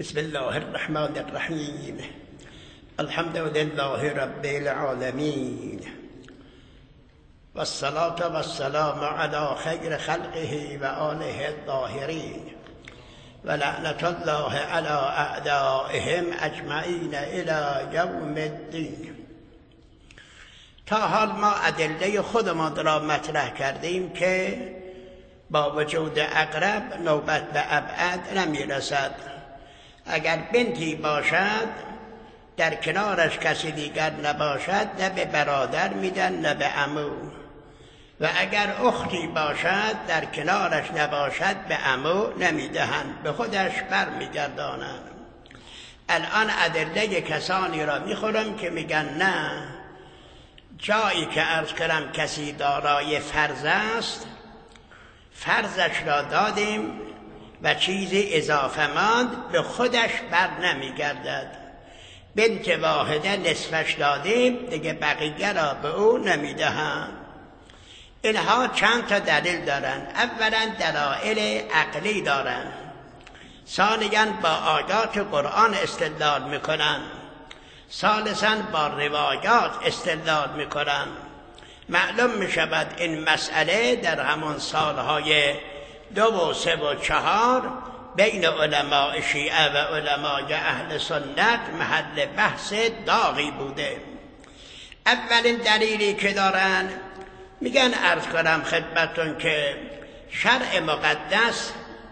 بسم الله الرحمن الرحیم. الحمد لله رب العالمین و الصلاة و السلام علی خیر خلقه و آله الطاهرین و لعنت الله علی اعدائهم اجمعین الی یوم الدین. تا حال ما ادله خودمان را مطرح کردیم که با وجود اقرب نوبت به ابعد نمیرسد. اگر بنتی باشد در کنارش کسی دیگر نباشد نه به برادر میدن نه به عمو، و اگر اختی باشد در کنارش نباشد به عمو نمیدهند، به خودش برمیگردانند. الان ادله کسانی را میخورم که میگن نه، جایی که عرض کردم کسی دارای فرض است، فرضش را دادیم و چیزی اضافه ماند، به خودش بر نمیگردد. بنت واحده نصفش دادیم، دیگه بقیه را به او نمیدهند. اینها چند تا دلیل دارن. اولا دلایل عقلی دارن، ثانیا با آیات قرآن استدلال میکنن، ثالثا با روایات استدلال میکنن. معلوم میشود این مسئله در همان سالهای 2 و 3 و 4 بین علماء شیعه و علماء اهل سنت محل بحث داغی بوده. اولین دلیلی که دارن میگن عرض کنم خدمتون که شرع مقدس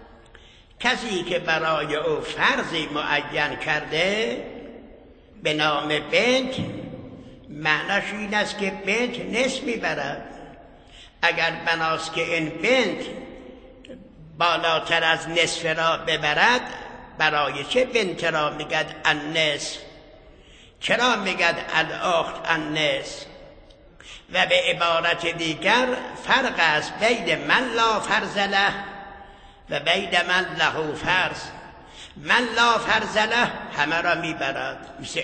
کسی که برای او فرضی معین کرده به نام بنت، معناش این است که بنت نصف میبرد. اگر بناست که این بنت بالاتر از نصف را ببرد، برای چه بنت را میگد النصف؟ چرا میگد الاخت النصف؟ و به عبارت دیگر فرق است بین من لا فرض له و بین من له فرض. من لا فرض له همه را میبرد، مثل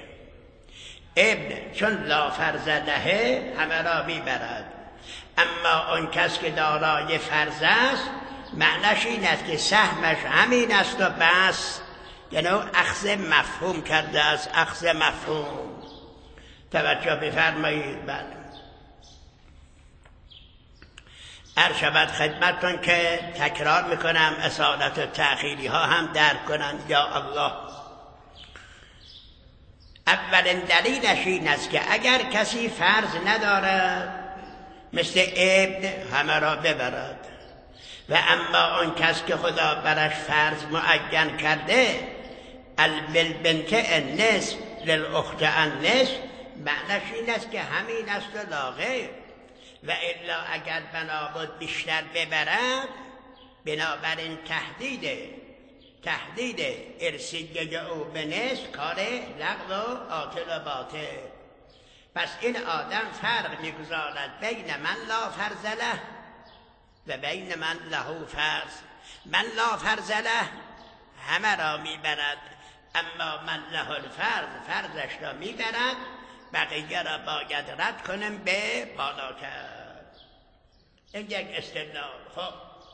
ابن چون لا فرض له همه را میبرد. اما اون کس که دارای فرض است، معنیش این است که سهمش همین است و بس، یعنی اخذ مفهوم کرده است. اخذ مفهوم، توجه بفرمایید. بله، عرض شود خدمتتون که تکرار میکنم اصالت و تأخیری ها هم درک کنن یا الله. اولین دلیلش این است که اگر کسی فرض ندارد مثل ابن همه را ببرد، و اما اون کس که خدا برش فرض معین کرده البنت النصف للاخت النصف، معنیش این است که همین است و لا غیر. و الا اگر بنابود بیشتر ببرد، بنابراین تهدید ارثیه او به نصف کار لغو و عاطل و باطل. پس این آدم فرق میگذارد بین من لا فرض له و بین من له فرض. من لا فرض له همه را میبرد، اما من له الفرض فرضش را میبرد، بقیه را باید رد کنم به بالاتر. این یک استدلال. خب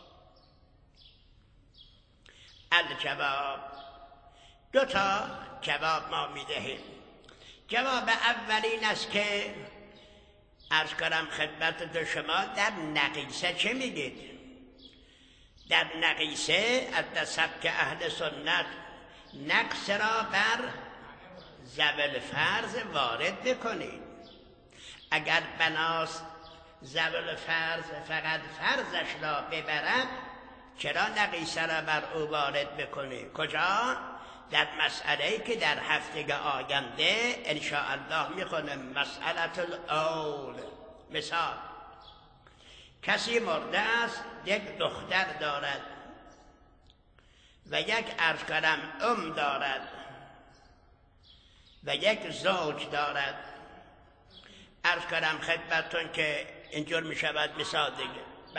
الجواب، 2 تا جواب ما میدهیم. جواب اولین است که عرض کنم خدمت شما در نقیصه چه میگید؟ در نقیصه از سبک اهل سنت نقص را بر ذوی الفرض وارد بکنید. اگر بناست ذوی الفرض فقط فرضش را ببرد، چرا نقیصه را بر او وارد بکنید؟ کجا؟ در مسئله که در هفته آینده انشاءالله میخونم، مسئله الاول. مثال، کسی مرده است، یک دختر دارد و یک عرض کنم دارد و یک زوج دارد. عرض کنم خدمتون که اینجور میشود. مثال دیگه،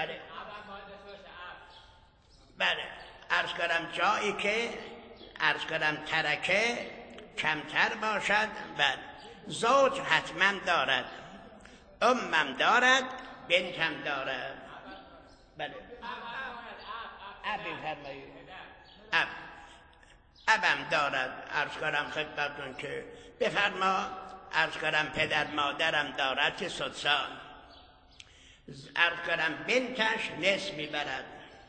بله عرض کنم جایی که عرض کنم ترکه کمتر باشد، بله زوج حتما دارد، امم دارد، بنتم دارد. بله اب تبم دارد. عرض کنم خدمتتون که بفرما، عرض کنم پدر مادرم دارد که سدسان، عرض کنم بنتش نصف میبرد،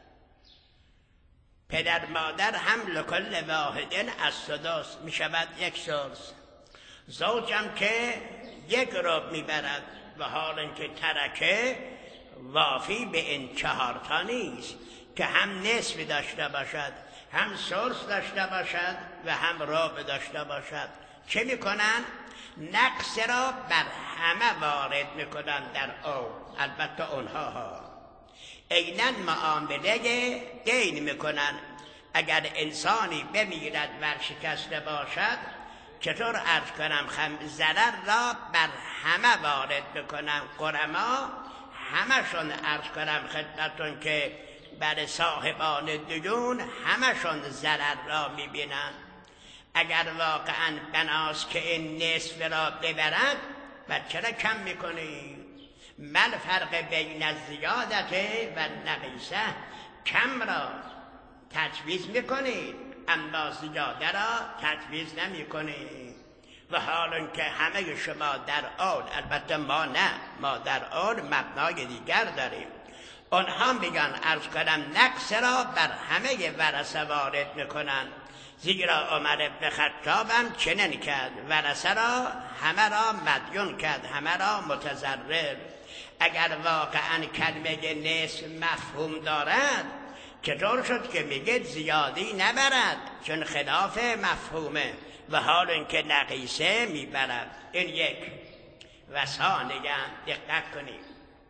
پدر مادر هم لکل واحدن از سدس میشود یک سدس، زوجم که یک ربع میبرد و حال اینکه ترکه وافی به این 4 تا نیست که هم نصف داشته باشد، هم سدس داشته باشد و هم ربع داشته باشد. چه میکنن؟ نقص را بر همه وارد میکنن در او. البته اونها عیناً معامله دین میکنن. اگر انسانی بمیرد ورشکسته باشد، چطور عرض کنم ضرر را بر همه وارد میکنن. قرما همشون عرض کنم خدمتون که بر صاحبان دیون همشون ضرر را میبینن. اگر واقعا بناست که این نصف را ببرد و چرا کم میکنی؟ من فرق بین الزیادت و نقیصه، کم را تجویز میکنید اما زیاده را تجویز نمیکنید. و حال که همه شما در آن، البته ما نه، ما در آن مبنای دیگر داریم. آنها میگن عرض کنم نقص را بر همه ورثه وارد میکنن، زیرا عمر ابن خطاب هم چنین کرد، ورثه را همه را مدیون کرد، همه را متضرر. اگر واقعا کلمه نصف مفهوم دارد، چطور شد که میگه زیادی نبرد؟ چون خلاف مفهومه و حال اینکه نقیصه میبرد. این یک. و ثانیاً دقت کنید،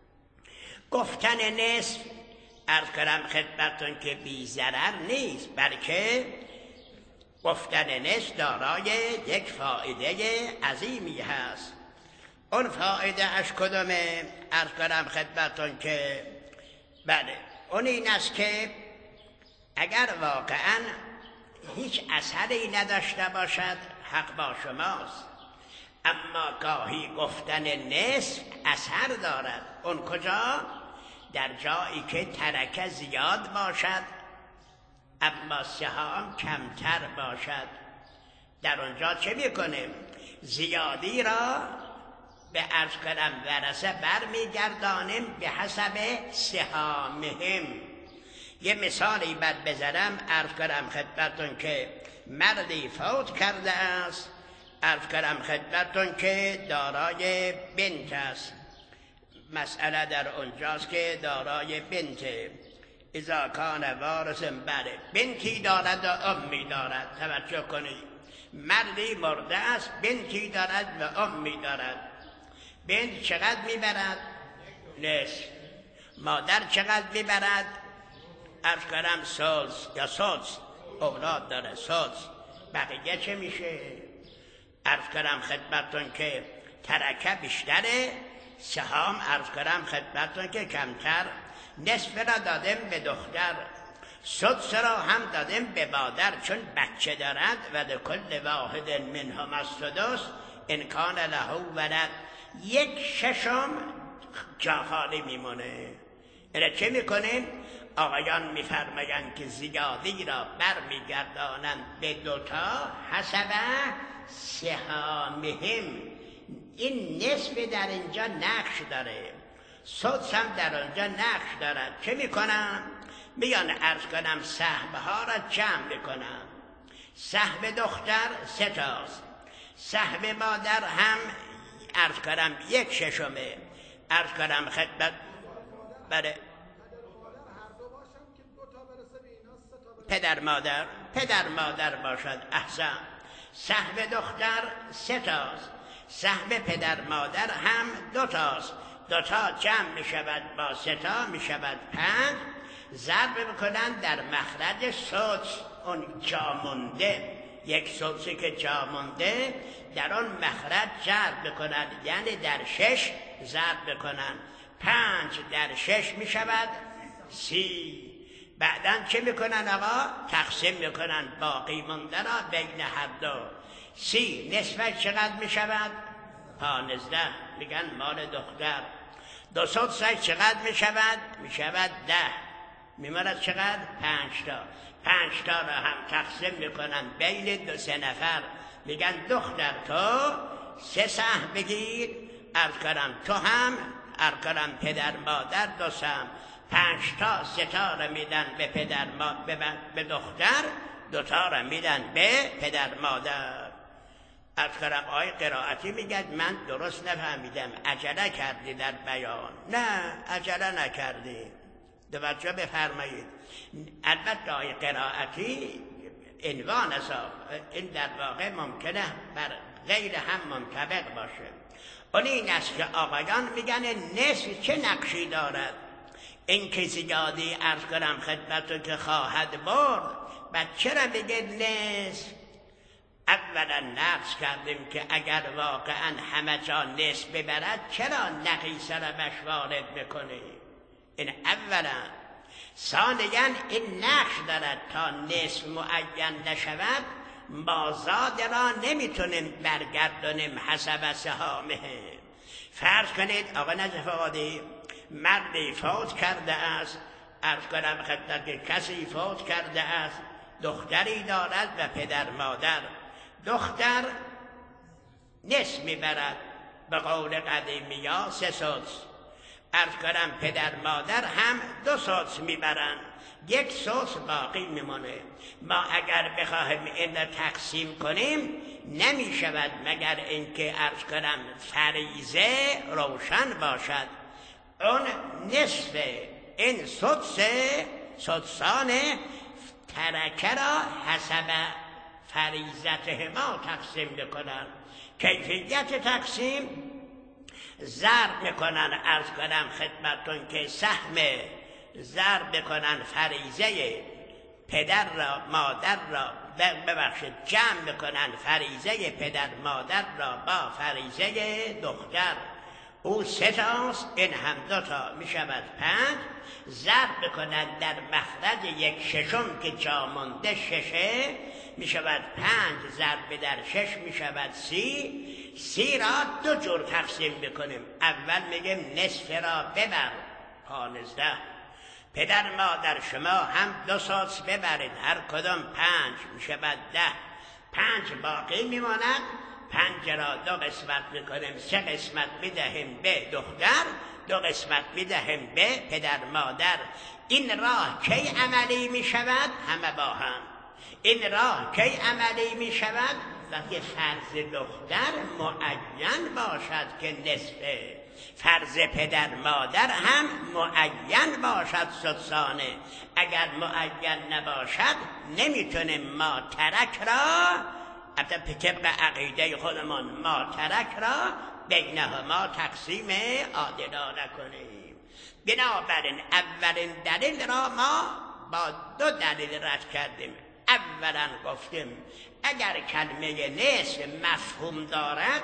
گفتن نصف عرض کنم خدمتتون که بی ضرر نیست، بلکه گفتن نصف دارای یک فایده عظیمی هست. اون فایده اش کدومه؟ عرض کنم خدمتتون که بله، اون این است که اگر واقعا هیچ اثری نداشته باشد حق با شماست، اما گاهی گفتن نصف اثر دارد. اون کجا؟ در جایی که ترکه زیاد باشد اما سهام کمتر باشد. در اونجا چه میکنیم؟ زیادی را به عرض کنم ورثه برمیگردانیم به حسب سهامهم. یه مثالی بد بزنم عرض کنم خدمتون که مردی فوت کرده است، عرض کنم خدمتون که دارای بنت است. مسئله در اونجاست که دارای بنت، اذا کان وارث، بله بنتی دارد و امی دارد. توجه کنید، مردی مرده است، بنتی دارد و امی دارد. بنت چقدر میبرد؟ نصف. مادر چقدر میبرد؟ عرض کنم سدس یا سدس. اولاد داره سدس. بقیه چه میشه؟ عرض کنم خدمتون که ترکه بیشتره، سهام عرض کنم خدمتون که کمتر. نصف را دادیم به دختر، سدس را هم دادیم به مادر چون بچه دارد. و لکل واحد منهم السدس ان کان له ولد. 1/6 جا خالی میمونه. اینه چه میکنیم؟ آقایان میفرمایند که زیادی را برمیگردانند به 2 تا حسب سهامهم. این نصف در اینجا نقش داره، سدس هم در اونجا نقش دارد. چه میکنم؟ میان عرض کنم سهمها را جمع میکنم. سهم دختر 3 تاست، سهم مادر هم عرض کنم 1/6. عرض کنم خدمت بله پدر مادر باشد. احسن. سهم دختر 3 تاست، سهم پدر مادر هم 2 تاست. 2 تا جمع می شود با 3 تا می شود 5. ضرب میکنن در مخرج سدس، اون جا مونده، 1 سدسی که جا مونده در اون مخرج ضرب میکنن، یعنی در 6 ضرب میکنن. 5 در 6 می شود 30. بعدن چه میکنن آقا؟ تقسیم میکنن باقی مونده را بین هر دو. 30 نصفش چقدر میشود؟ 15. میگن مال دختر. 2 سدسش چقدر میشود؟ میشود 10. میماند چقدر؟ 5 تا. 5 تا را هم تقسیم میکنن بین 2-3 نفر، میگن دختر تو 3 سهم بگیر، عرض کنم تو هم، عرض کنم پدر مادر 2 سهم. 5 تا 3 تا را میدن به دختر، 2 تا را میدن به پدر مادر. عرض کنم آقای قرائتی میگه من درست نفهمیدم، عجله کردی در بیان. نه عجله نکردی، توجه بفرمایید. البته آقای قرائتی عنوان این در واقع ممکنه بر غیر هم منطبق باشه. اون این است که آقایان میگن نصف چه نقشی دارد؟ این که زیادی عرض کنم خدمتو که خواهد برد، بعد چرا بگه نصف؟ اولا نقص کردیم که اگر واقعا همه جا نصف ببرد چرا نقیصه را بهش وارد بکنه؟ این اولا. ثانیا این نقش دارد تا نصف معین نشود مازاد را نمیتونیم برگردونیم حسب سهامه. فرض کنید آقا نجف آقادی مردی فوت کرده است، عرض کنم خدمت که کسی فوت کرده است، دختری دارد و پدر مادر. دختر نصف میبرد به قول قدیمی ها 3 سدس، عرض کنم پدر مادر هم 2 سدس میبرن، 1 سدس باقی میمونه. ما اگر بخواهیم این را تقسیم کنیم نمیشود مگر اینکه عرض کنم فریضه روشن باشد. اون نصف این سدسان ترکه را حسب فریضته ما تقسیم بکنن. کیفیت تقسیم ضرب میکنن، عرض کنم خدمتون که سهم ضرب بکنن فریضه پدر را مادر را، ببخشید جمع بکنن فریضه پدر مادر را با فریضه دختر. او 3 تاست، این هم 2 تا میشود 5. ضرب بکنن در مخرج 1/6 که جا مونده 6 میشود 5 ضرب در 6 میشود 30. 30 را 2 جور تقسیم بکنیم. اول میگیم نصف را ببر 15. پدر مادر شما هم 2 سدس ببرید، هر کدام 5 میشود 10. 5 باقی میماند، 5 را 2 قسمت میکنیم، 3 قسمت میدهیم به دختر، 2 قسمت میدهیم به پدر مادر. این راه کی عملی میشود؟ همه با هم. این راه کی عملی میشود؟ وقتی فرض دختر معین باشد که نصفه، فرض پدر مادر هم معین باشد سدسانه. اگر معین نباشد نمیتونیم ما ترک را، البته طبق عقیده خودمان، ما ترک را بینهما تقسیم عادلانه کنیم. بنابراین اولین دلیل را ما با 2 دلیل رد کردیم. اولا گفتیم اگر کلمه نصف مفهوم دارد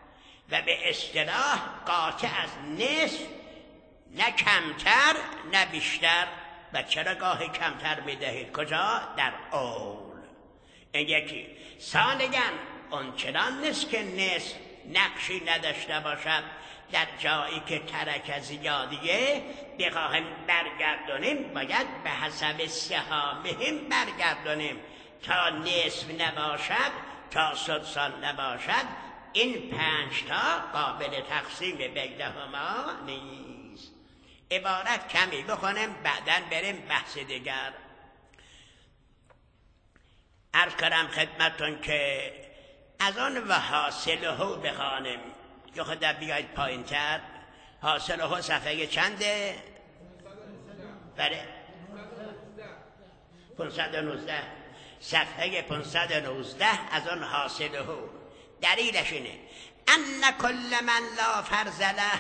و به اصطلاح قاطع از نصف، نه کمتر نه بیشتر. و چرا گاهی کمتر میدهید؟ کجا؟ در اول. این یکی. ثانیاً اون چنان نیست که نصف نقشی نداشته باشد، در جایی که ترک زیادیه بخواهیم برگردونیم باید به حسب سهامهم برگردونیم. تا نصف نباشد، تا سدسان نباشد، این 5 تا قابل تقسیم بینهما نیست. عبارت کمی بخونیم بعداً بریم بحث دیگر. عرض کنم خدمتون که از آن و حاصله بخوانیم که خود بیاید پایین تر. حاصله صفحه چنده؟ بله 519. صفحه 519 از آن حاصله. دلیلش اینه ان کل من لا فرض له،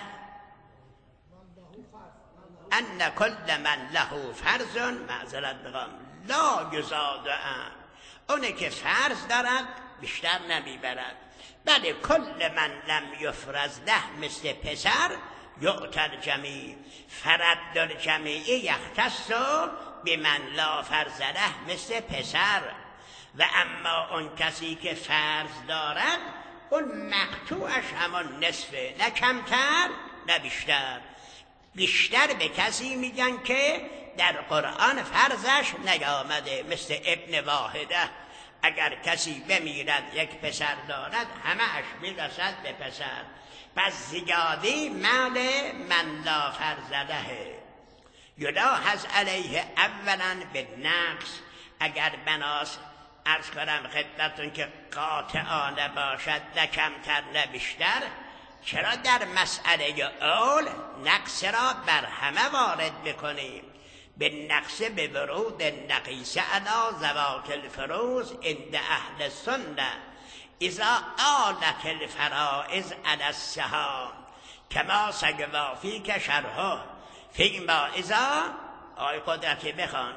ان کل من له فرض، معذرت بخوام، لا یزاد عنه، اونه که فرض دارد بیشتر نمیبرد. بله کل من لم یفرض له، مثل پسر یعطر جمیع، فرد الجمیع یختص بمن لا فرض له، مثل پسر. و اما اون کسی که فرض دارد اون مقطوعش همان نصفه، نه کمتر نه بیشتر. بیشتر به کسی میگن که در قرآن فرضش نیامده. مثل ابن واحده اگر کسی بمیرد یک پسر دارد همه‌اش میرسد به پسر. پس زیادی مال من لا فرض له یلاحظ علیه اولا به نقص. اگر بناس عرض کنم خدمتون که قاطعانه باشد نه کمتر نه بیشتر، چرا در مسئله اول نقص را بر همه وارد بکنیم؟ به نقص به ورود نقیص علی ذوات الفروض عند اهل سنه اذا آلت الفرائض علی السهام کما سیوافی که شرحه فیما اذا آی قدرتی بخوان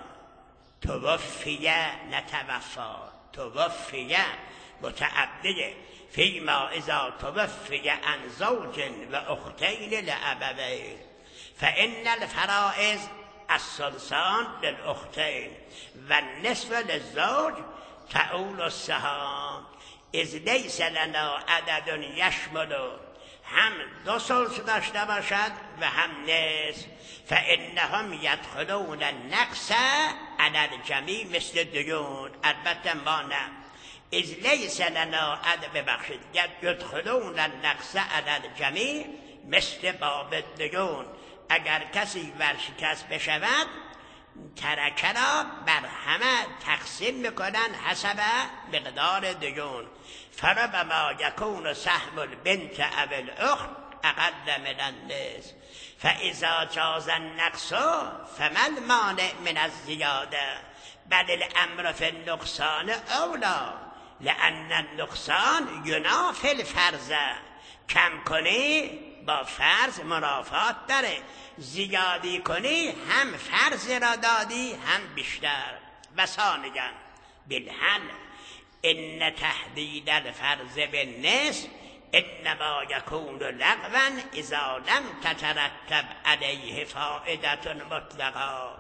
توفیه نتوفا توفیه متعدیه فیما اذا توفیه عن زوج و اختین لأبوین فإن الفرائض الثلثان للأختین و النصف للزوج تعول السهام اذ لیس لنا عدد یشمل هم 2 ثلث داشته باشد و هم نصف فانهم یدخلون النقص علی الجمیع مثل دیون. البته ما نه. اذ لیس لنا عدد ببخشید یدخلون النقص علی الجمیع مثل باب دیون. اگر کسی ورشکست بشود ترکه را بر همه تقسیم میکنن حسب مقدار دیون. فربما یکون سهم البنت او الاخت اقل من النصف فاذا جاز النقص فما المانع من الزیاده بل الامر فی النقصان اولی لان النقصان ینافی الفرض. کم کنی با فرض منافات داره، زیادی کنی هم فرض را دادی هم بیشتر. و ثانیاً بالحل ان تحدید الفرض بالنصف انما یکون لغوا اذا لم تترتب علیه فائده مطلقه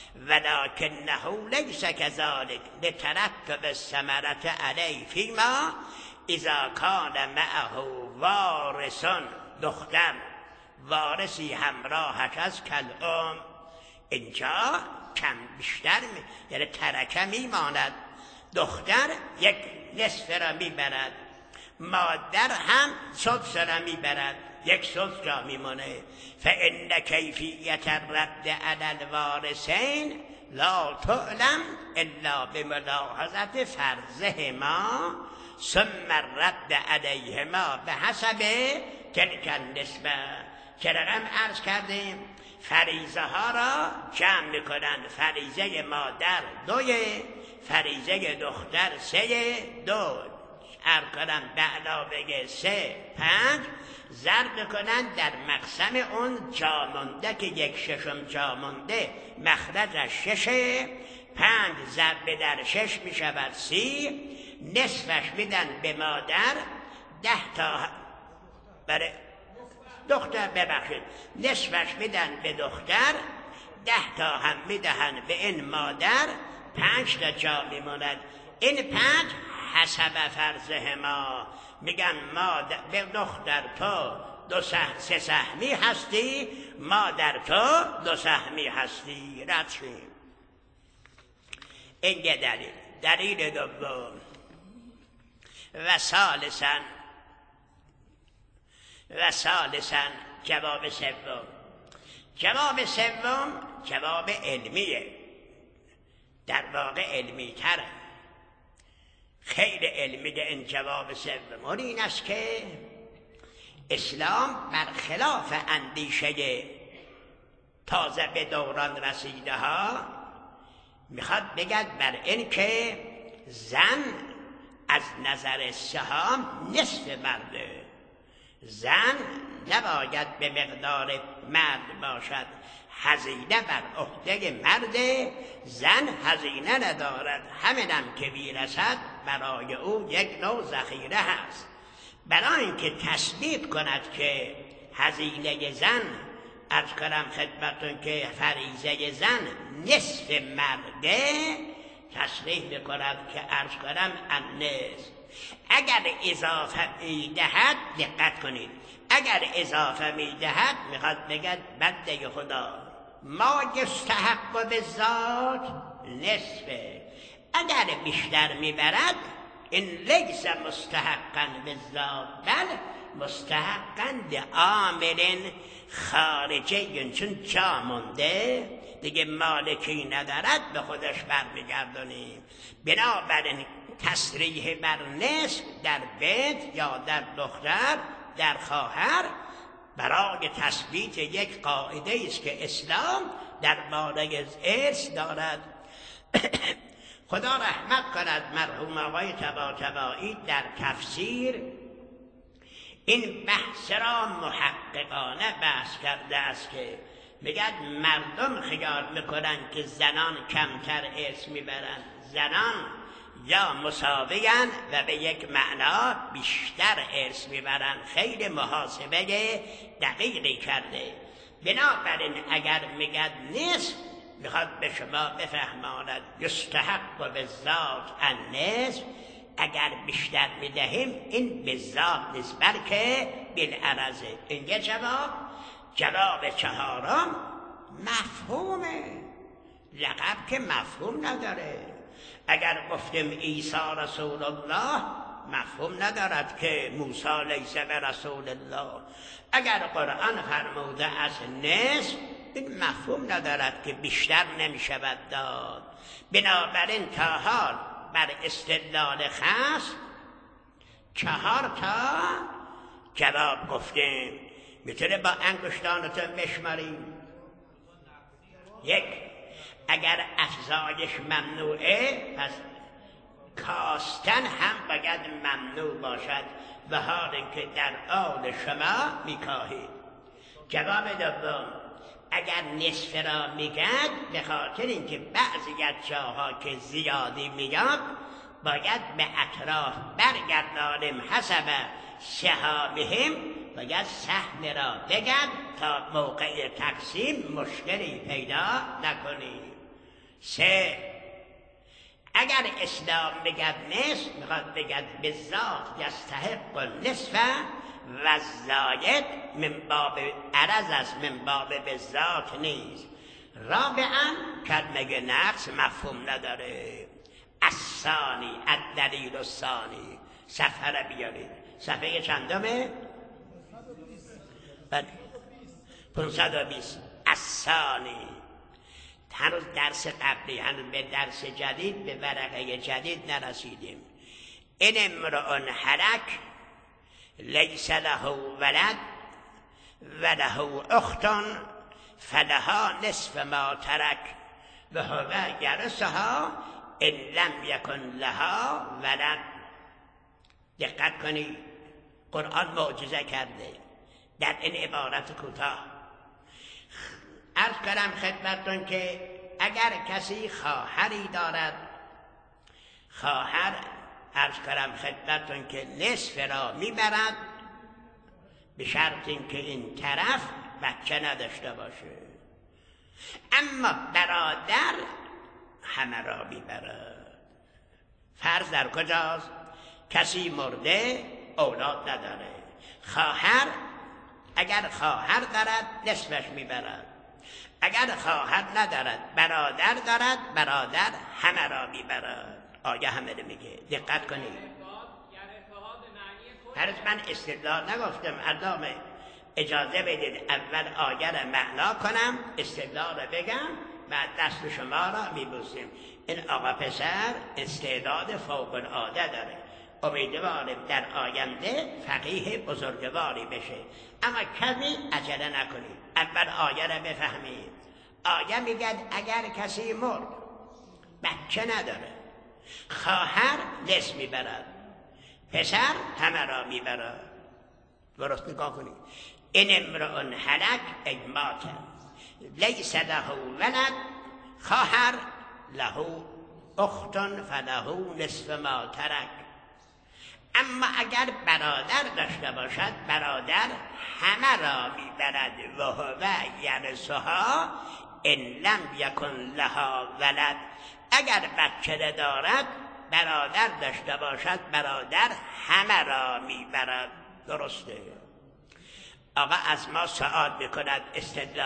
ولکنه لیس كذلك لترتب الثمرة علیه فیما اذا کان معه وارث دختر وارثی همراهش از کلام. اینجا کم بیشتر یعنی ترکه میماند. دختر یک نصف را میبرد، مادر هم سدس را میبرد، یک سدس جا میمونه. فان کیفیت الرد علی الوارثین لا تعلم الا بملاحظه فرضهما ثم الرد علیهما به حسب تلک النسبه. که رقم عرض کردیم فریضه ها را جمع میکنن. فریضه مادر 2، فریضه دختر 3، 2 عرض کنن به علاوه 3 5 ضرب میکنن در مقسم اون جا مونده که 1/6 جا مونده مخرجش 6، 5 ضرب در 6 میشود 30. نصفش میدن به مادر 10 تا برای دختر ببخشید نصفش میدن به دختر 10 تا هم میدهن به این مادر 5 تا جا میموند. این 5 حسب فرضه ما میگن مادر به دختر تو 3 سهمی هستی، مادر تو 2 سهمی هستی. رد شیم. این یه دلیل. دلیل دوم و ثالثاً جواب سوم. جواب سوم جواب علمیه، در واقع علمی تره، خیلی علمیه این جواب سوم. اون این است که اسلام برخلاف اندیشه تازه به دوران رسیده ها میخواد بگد بر این که زن از نظر سهام نصف مرده. زن نباید به مقدار مرد باشد، هزینه بر عهده مرد. زن هزینه ندارد، همینم که میرسد برای او یک نوع ذخیره هست. برای اینکه تثبیت کند که هزینه زن عرض کنم خدمتون که فریضه زن نصف مرده، تصریح میکند که عرض کنم النصف. اگر اضافه میدهد دقت کنید، اگر اضافه میدهد میخواد بگد بنده خدا ما یستحق و بالذات نصفه، اگر بیشتر میبرد این لیس مستحقا بالذات بل مستحقا لعامل خارجی، چون جا مونده دیگه مالکی ندارد به خودش برمیگردونیم. بنابراین تصریح بر نصف در بنت یا در دختر در خواهر برای تثبیت یک قاعده است که اسلام درباره ارث دارد. خدا رحمت کند مرحوم آقای طباطبایی در تفسیر این بحث را محققانه بحث کرده است که میگد مردم خیال میکنن که زنان کمتر ارث میبرن، زنان یا مساویان و به یک معنا بیشتر ارث میبرن. خیلی محاسبه دقیقی کرده. بنابراین اگر میگد نصف میخواد به شما بفهماند یستحق و بالذات النصف، اگر بیشتر میدهیم این بالذات نیست بلکه بالعرضه. این یه جواب چهارم مفهومه. لقب که مفهوم نداره. اگر گفتیم عیسی رسول الله مفهوم ندارد که موسی لیس برسول الله. اگر قرآن فرموده از نصف این مفهوم ندارد که بیشتر نمیشود داد. بنابراین تا حال بر استدلال خاص 4 جواب گفتیم. میتونه با انگشتانتون بشماریم. 1. اگر افزایش ممنوعه پس کاستن هم باید ممنوع باشد و حال اینکه در آل شما میکاهید. جواب دوم اگر نصف را میگد به خاطر اینکه بعضی از جاها که زیادی میاد باید به اطراف برگردانیم حسب سهامهم، باید سهم را بگن تا موقع تقسیم مشکلی پیدا نکنیم. 3. اگر اسلام بگد نصف میخواد بگد بالذات یستحق النصف و زاید من باب عرض است، من باب بالذات نیست. رابعا کلمه نقص مفهوم نداره. الثانی الدلیل الثانی صفحه را بیارید. صفحه چندمه؟ 520. الثانی هنوز درس قبلی، هنوز به درس جدید به ورقه جدید نرسیدیم. این امرؤ هلک لیس له ولد و له اخت فلها نصف ما ترک و هو یرثها ان لم یکن لها ولد. دقت کنید، قرآن معجزه کرده در این عبارت کوتاه. عرض کردم خدمتتون که اگر کسی خواهری دارد، خواهر عرض کردم خدمتتون که نصف را میبرد به شرط اینکه این طرف بچه نداشته باشه، اما برادر همه را میبرد. فرض در کجاست؟ کسی مرده اولاد نداره، خواهر اگر خواهر دارد نصفش میبرد، اگر خواهر ندارد برادر دارد برادر همه را میبرد. آیه همه رو میگه. دقت کنید. هرچ من استدلال نگفتم، ادامه اجازه بدید اول آیه را معنا کنم، استدلال را بگم، بعد دست شما را میبوسیم. این آقا پسر استعداد فوق العاده داره، امیدوارم در آینده فقیه بزرگواری بشه، اما کمی عجله نکنید، اول آیه را بفهمید. آیه میگه اگر کسی مرد بچه نداره، خواهر نصف میبرد، پسر همه را میبرد. درست نگاه کنید. این امرؤ هلک ای مات لیس له ولد، خواهر له اخت فله نصف ما ترک. اما اگر برادر داشته باشد برادر همه را میبرد و هو یرثها ان لم یکن لها ولد. اگر بچه دارد برادر داشته باشد برادر همه را میبرد. درسته. آقا از ما سوال میکند استدلال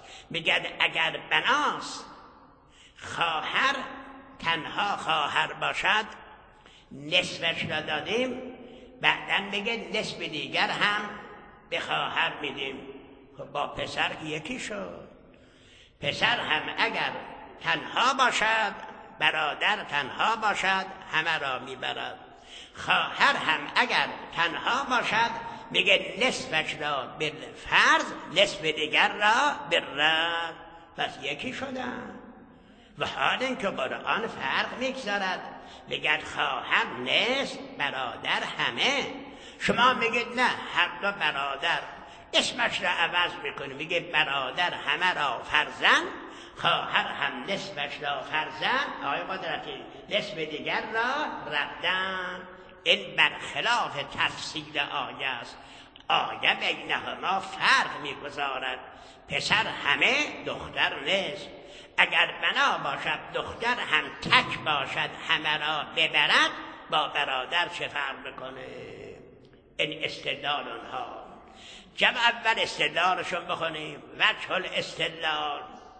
میگن اگر بناست خواهر تنها خواهر باشد نصفش را دادیم، بعدن بگه نصف دیگر هم به خواهر میدیم. خب با پسر یکی شد. پسر هم اگر تنها باشد، برادر تنها باشد، همه را میبرد. خواهر هم اگر تنها باشد میگه نصفش را بالفرض، نصف دیگر را بالرد. پس یکی شدن. و حال اینکه قرآن فرق میگذارد، میگن خواهر نصف، برادر همه. شما میگید نه، هر دو برادر. اسمش را عوض میکنه، میگه برادر همه را فرزند، خواهر هم نصفش را فرزند. آقای قدرتی نصف دیگر را ردن. این برخلاف تفصیل آیه است. آیه بینهما فرق میگذارد. پسر همه، دختر نصف. اگر بنا باشد دختر هم تک باشد همه را ببرد، با برادر چه فرق بکنه؟ این استدلال اونها. جمع اول استدلالشون بخونیم. وجه الاستدلال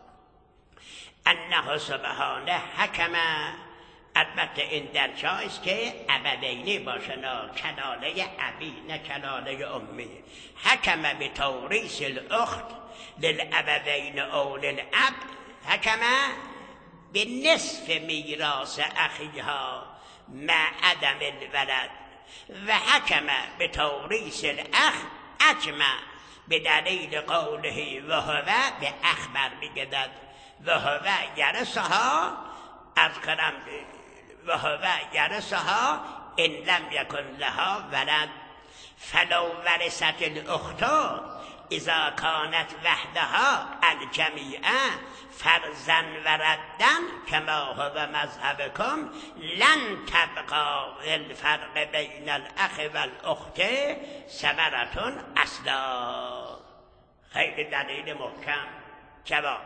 انه سبحانه حکم، البته این در جایست که ابوینی باشه، نه کلاله ابی، نه کلاله امی. حکم به توریث الاخت للابوین او للاب، حکم به نصف میراث اخیها مع عدم الولد، و حکم به توریث الاخ اجمع به دلیل قوله و هو به اخبر میگدد و هو یرثها، از کنم و هو یرثها ان لم یکن لها ولد، فلو ورثت الاخت اذا کانت وحدها الجمیعه فرزا و ردن کما هو مذهبکم لن تبقى الفرق بین الاخ و الاخت ثمرة اصلا. خیلی دلیل محکم. جواب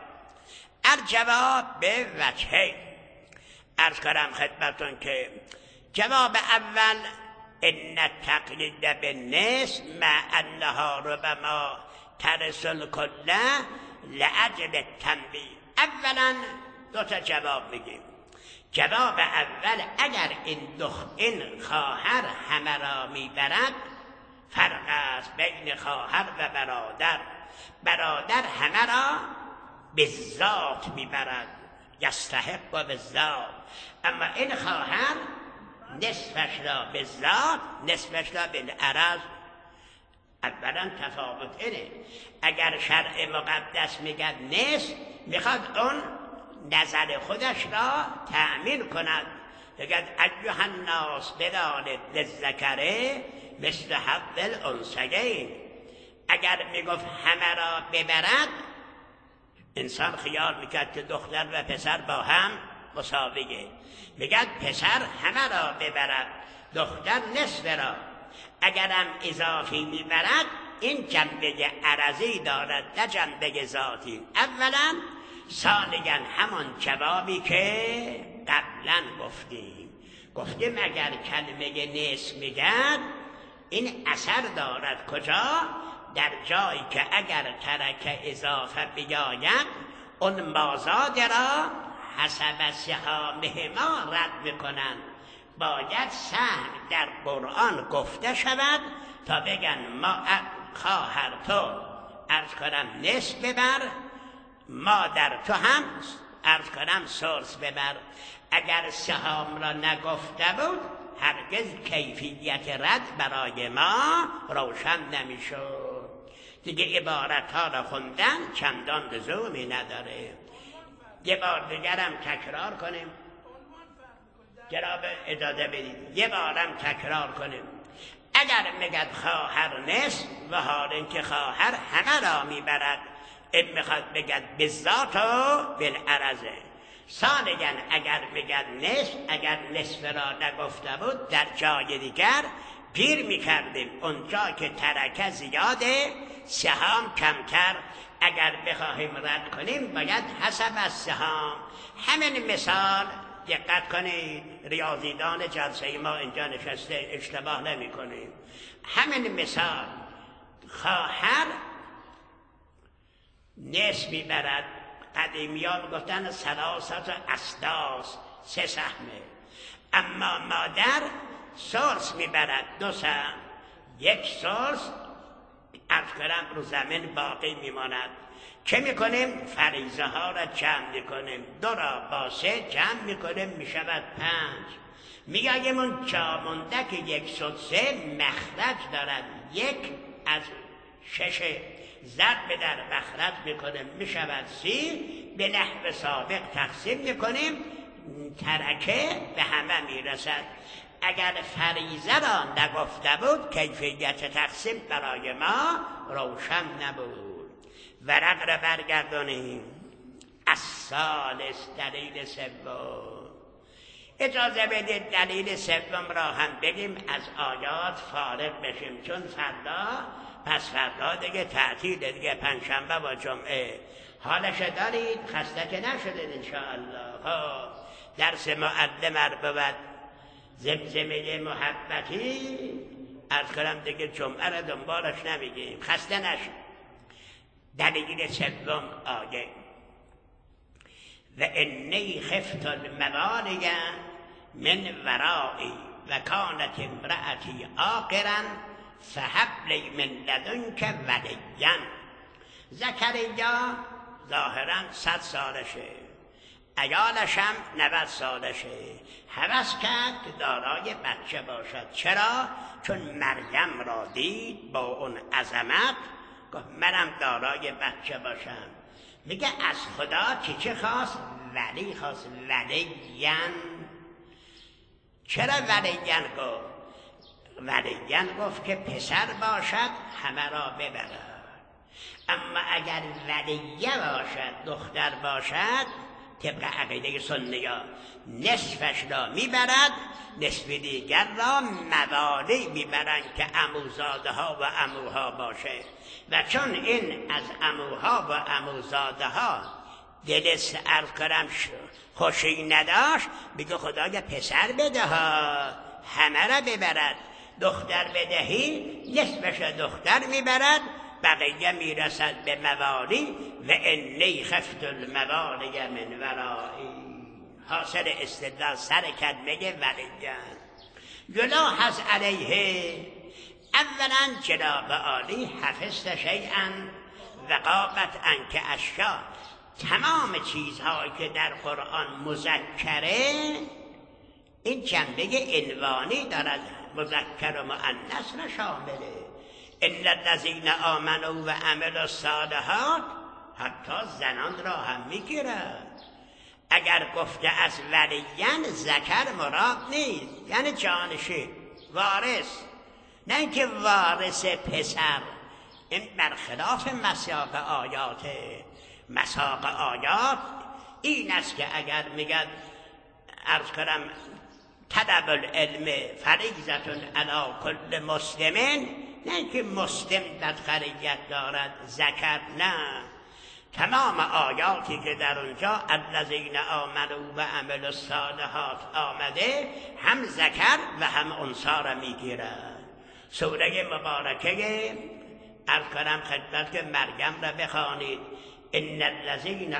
الجواب به وجهین. عرض کنم خدمتون که جواب اول ان التقلید بالنصف مع انها ربما ترث الکل لاجل التنبیه. اولا دو تا جواب میگیم. جواب اول اگر این خواهر همه را میبرد، فرق است بین خواهر و برادر. برادر همه را به ذات میبرد، یستحق و به ذات. اما این خواهر نصفش را به ذات، نصفش را به عرض. اولا تفاوت اینه. اگر شرع مقدس میگه نصف، میخواد اون نظر خودش را تأمین کند. میگه ایها الناس بدانید للذکر مثل حظ الانثیین. اگر میگفت همه را ببرد، انسان خیال میکرد که دختر و پسر با هم مساویه. میگه پسر همه را ببرد، دختر نصف را. اگرم اضافی میبرد، این جنبه عرضی دارد نه جنبه ذاتی. اولا. ثانیاً همون جوابی که قبلا گفتیم اگر کلمه نصف میگن این اثر دارد کجا؟ در جایی که اگر ترک اضافه بیاید، اون مازاد را حسب سهامهما رد میکنن. باید سهم در قرآن گفته شود تا بگن ما خواهر تو عرض کنم نصف ببر، مادر تو هم عرض کنم ثلث ببر. اگر سهام را نگفته بود، هرگز کیفیت رد برای ما روشن نمیشد. دیگه عبارت ها را خوندن چندان لزومی نداره. یه بار دیگرم تکرار کنیم. جناب اجازه بدید یه بارم تکرار کنیم. اگر میگد خواهر نصف، و حال اینکه خواهر همه را میبرد، این میخواد بگد بالذات و بالعرضه. ثانیاً اگر میگد نصف، اگر نصف را نگفته بود، در جای دیگر گیر میکردیم. اونجا که ترکه زیاده، سهام کمتر. اگر بخواهیم رد کنیم باید حسب از سهام. همین مثال دقت کنید، ریاضیدان جلسه ما اینجا نشسته، اشتباه نمی کنیم. همین مثال، خواهر نصف میبرد. قدیمیان گفتن 3 اسداس 3 سهمه، اما مادر ثلث میبرد 2 سهم، 1 ثلث عرض کنم رو زمین باقی میماند. چه میکنیم؟ فریضه ها را جمع میکنیم، 2 را با 3 جمع میکنیم میشود 5. میگیم اون جا مونده که 1 سدسه مخرج دارد، 1 از 6 ضرب در مخرج میکنیم میشود 30. به نحو سابق تقسیم میکنیم، ترکه به همه میرسد. اگر فریضه را نگفته بود کیفیت تقسیم برای ما روشن نبود. ورق را برگردانیم. الثالث دلیل سوم. اجازه بدید دلیل سوم را هم بگیم از آیات فارغ بشیم، چون پس فردا دیگه تعطیل، دیگه پنجشنبه و جمعه. حالش دارید؟ خسته که نشدید انشاءالله. درس معلم بود زمزمه محبتی از کنم دیگه جمعه را دنبالش نمیگیم، خسته نشد. دلیل سوم آیه و انی خفت الموالي من ورایی و کانت امرأتی عاقرا فهب لی من لدنک ولیا. زکریا ظاهرا 100 سالشه، عیالش هم 90 سالشه، هوس کرد که دارای بچه باشد. چرا؟ چون مریم را دید با اون عظمت، گفت منم دارای بچه باشم. میگه از خدا چه خواست؟ ولی خواست. ولیین. چرا ولیین گفت؟ ولیین گفت که پسر باشد همه را ببرد، اما اگر ولیه باشد دختر باشد طبق عقیده سنی‌ها نصفش را میبرد، نصف دیگر را موالی میبرند که عموزاده ها و عموها باشه. و چون این از عموها و عموزاده ها دل ارز کرم خوشی نداشت، بگه خدایا پسر بده ها همه را ببرد، دختر بدهی نصفش دختر میبرد، بقیه میرسد به موالی. و انی خفت الموالی من ورایی. حاصل استدلال سر کلمه ولیان. یلاحظ علیه اولا جناب عالی حفظت شیئا وقاقت انک اشیا. تمام چیزهایی که در قرآن مذکره این جنبه عنوانی دارد، مذکر و مؤنث را شامله. ان الذین آمنوا و عملوا الصالحات حتی زنان را هم میگیرد. اگر گفته از ولیین ذکر مراد نیست، یعنی جانشین وارث، نه اینکه وارث پسر. این برخلاف مساق آیاته. مساق آیات این است که اگر میگن عرض کنم طلب العلم فریضة علی کل مسلم، نه اینکه مسلم بدخریت دارد ذکر، نه. تمام آیاتی که در اونجا الذین آمنوا و عملوا الصالحات آمده هم ذکر و هم انثی را میگیرد. سوره مبارکه عرض کنم خدمت که مریم را بخوانید. ان الذین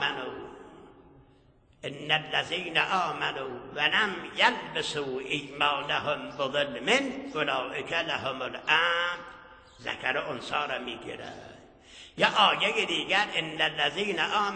آمنوا و لم یلبسوا ایمانهم بظلم اولئک لهم الامن. ذکر و انثی را میگیرد. یا آیه دیگر ان الذین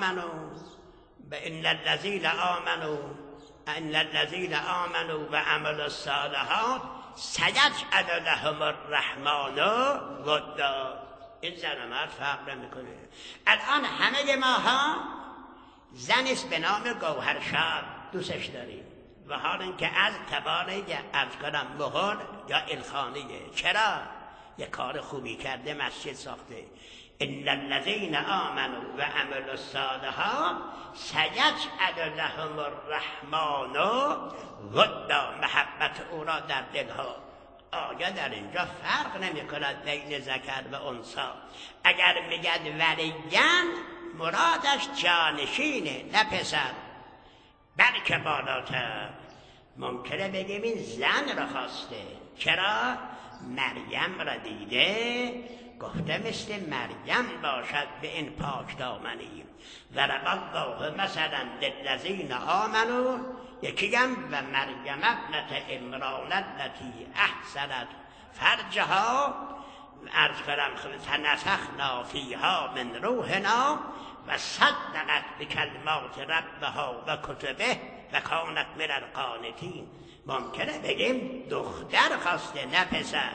آمنوا و عملوا الصالحات سیجعل لهم الرحمن ودا. این زن و مرد فرق نمیکنه. الان همه ماها زنی است به نام گوهرشاد دوستش داریم، و حال اینکه از تباره عرض کنم مهر یا الخانیه. چرا؟ یه کار خوبی کرده، مسجد ساخته. ان الذین آمنوا و عملوا الصالحات سیجعل لهم الرحمن ودا. محبت او را در دلها. آیا در اینجا فرق نمی کند بین ذکر و انثی. اگر میگد ولیین مرادش جانشینه نه پسر، بلکه بالاتر. ممکنه بگیم این زن را خواسته. چرا؟ مریم را دیده گفته مثل مریم باشد به این پاک دامنی. ضرب الله مثلا للذین آمنوا، یکی هم و مریم ابنة عمران التي احسنت فرجها عرض کنم فنفخنا فیها من روحنا و صدقت بکلمات ربها و کتبه و کانت من القانتین. ممکنه بگیم دختر خواسته نه پسر.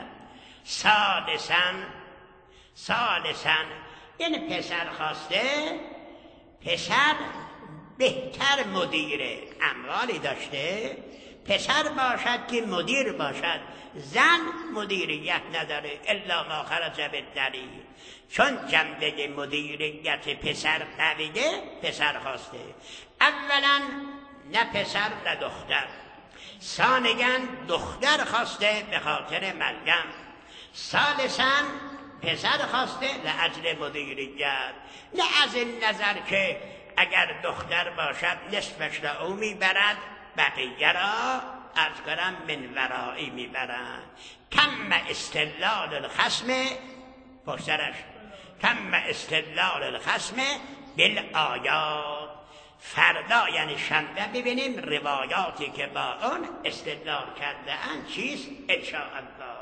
ثالثاً این پسر خواسته، پسر بهتر مدیر اموالی داشته، پسر باشد که مدیر باشد، زن مدیریت نداره الا ما خرج بالدلیل. چون جنبه مدیریت پسر قویه پسر خواسته. اولا نه پسر نه دختر. ثانیاً دختر خواسته به خاطر مریم. ثالثاً پسر خواسته لاجل مدیریت، نه از این نظر که اگر دختر باشد نصفش را او میبرد بقیه را از کنم من ورایی میبرد. تم استدلال الخصم، پشترش تم استدلال الخصم بالآیات. فردا یعنی شنبه ببینیم روایاتی که با اون استدلال کرده اند چیست ان شاء الله.